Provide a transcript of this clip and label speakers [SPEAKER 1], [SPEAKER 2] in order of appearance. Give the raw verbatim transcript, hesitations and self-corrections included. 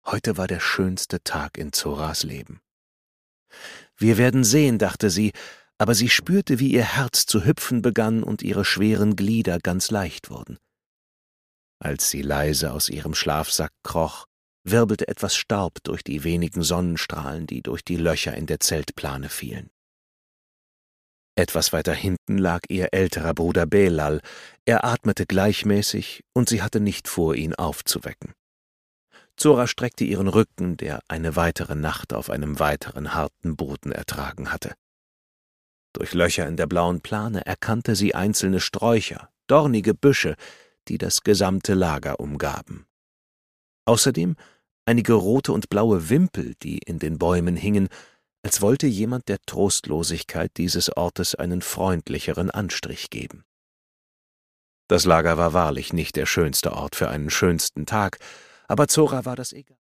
[SPEAKER 1] Heute war der schönste Tag in Zoras Leben. »Wir werden sehen«, dachte sie, aber sie spürte, wie ihr Herz zu hüpfen begann und ihre schweren Glieder ganz leicht wurden. Als sie leise aus ihrem Schlafsack kroch, wirbelte etwas Staub durch die wenigen Sonnenstrahlen, die durch die Löcher in der Zeltplane fielen. Etwas weiter hinten lag ihr älterer Bruder Belal. Er atmete gleichmäßig, und sie hatte nicht vor, ihn aufzuwecken. Zora streckte ihren Rücken, der eine weitere Nacht auf einem weiteren harten Boden ertragen hatte. Durch Löcher in der blauen Plane erkannte sie einzelne Sträucher, dornige Büsche, die das gesamte Lager umgaben. Außerdem einige rote und blaue Wimpel, die in den Bäumen hingen, als wollte jemand der Trostlosigkeit dieses Ortes einen freundlicheren Anstrich geben. Das Lager war wahrlich nicht der schönste Ort für einen schönsten Tag, aber Zora war das egal.